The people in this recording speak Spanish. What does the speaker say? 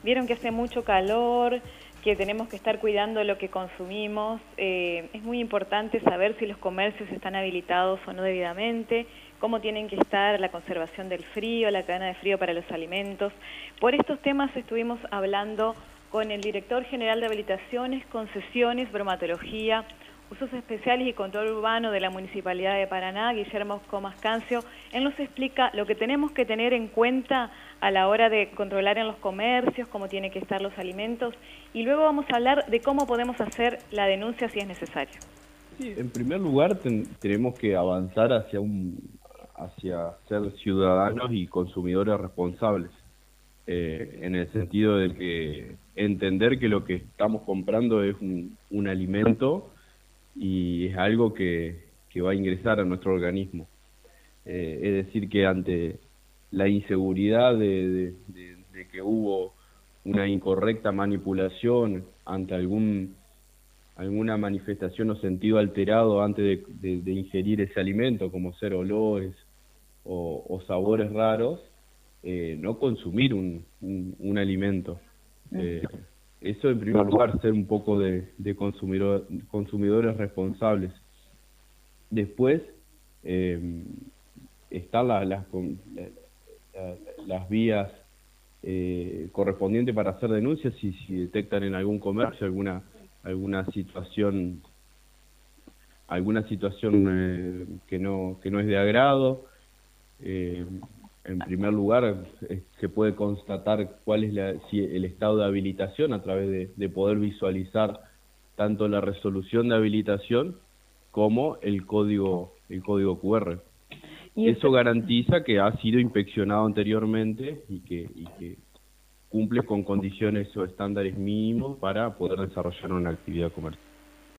Vieron que hace mucho calor, que tenemos que estar cuidando lo que consumimos. Es muy importante saber si los comercios están habilitados o no debidamente, cómo tienen que estar la conservación del frío, la cadena de frío para los alimentos. Por estos temas estuvimos hablando con el director general de habilitaciones, concesiones, bromatología, usos especiales y control urbano de la Municipalidad de Paraná, Guillermo Comascancio. Él nos explica lo que tenemos que tener en cuenta a la hora de controlar en los comercios, cómo tienen que estar los alimentos, y luego vamos a hablar de cómo podemos hacer la denuncia si es necesario. Sí, en primer lugar tenemos que avanzar hacia ser ciudadanos y consumidores responsables, en el sentido de que entender que lo que estamos comprando es un alimento y es algo que va a ingresar a nuestro organismo. Es decir, que ante la inseguridad de que hubo una incorrecta manipulación, ante alguna manifestación o sentido alterado antes de ingerir ese alimento, como ser olores o sabores raros, no consumir un alimento. Eso en primer lugar, ser un poco de consumidores responsables. Después están las vías correspondientes para hacer denuncias si detectan en algún comercio alguna situación que no es de agrado. En primer lugar, se puede constatar cuál es si el estado de habilitación a través de poder visualizar tanto la resolución de habilitación como el código QR. Y eso garantiza que ha sido inspeccionado anteriormente y que cumple con condiciones o estándares mínimos para poder desarrollar una actividad comercial.